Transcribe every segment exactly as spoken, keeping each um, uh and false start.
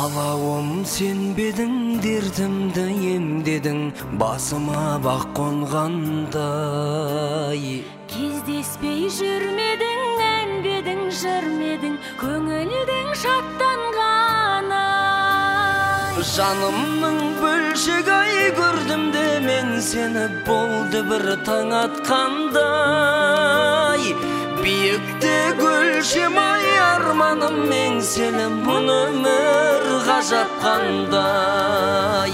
Жалауым сенбедің, дертімді емдедің, басыма бақ қонғандай. Кездеспей жүрмедің, әнбедің, жүрмедің, көңілдің шаттанғаны. Жанымның бөлшегі көрдім де мен сені, болды бір таң атқандай. Биікте гүлшем ай арманым мен сені, мұн өмір ғажап қандай.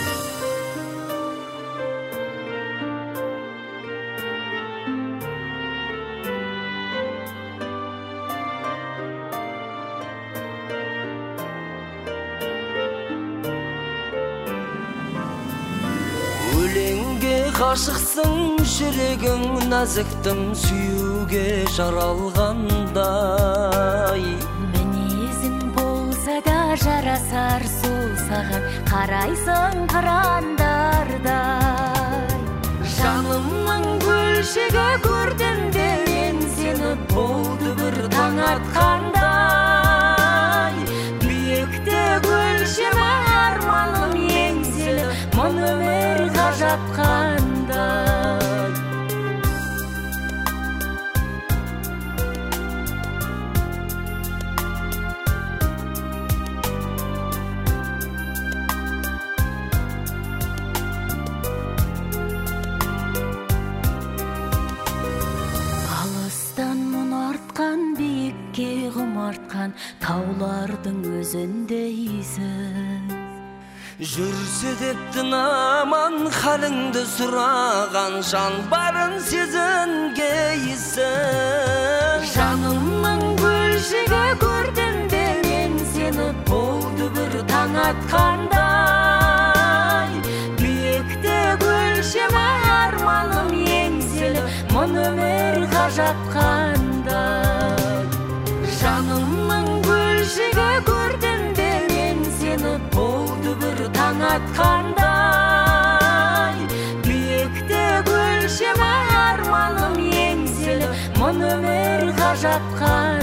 Өлеңге ғашықсың, жүрегің нәзіктім, сүюге жаралғандай. Мінезің болса да жарасар сол саған, қарайсың қырандардай. Жанымның бөлшегі көрдім де мен сені, болды бір таң атқандай. Биікте гүлшем арманым еңселі, мұн өмір ғажап қандай. Алыстан мұң артқан, биікке құмартқан таулардың өзіндейсің. Жүрсе дептін аман, халіңді сұраған, жан барын сезінгейсің. Жанымның бөлшегі көрдім де мен сені, болды бір таң атқандай. биікте гүлшем арманым еңселі, мұн өмір ғажап қандай. Жанымның бөлшегі көрдім де мен сені, болды бір таң атқандай. Биікте гүлшем арманым еңселі, мұн өмір ғажап қандай.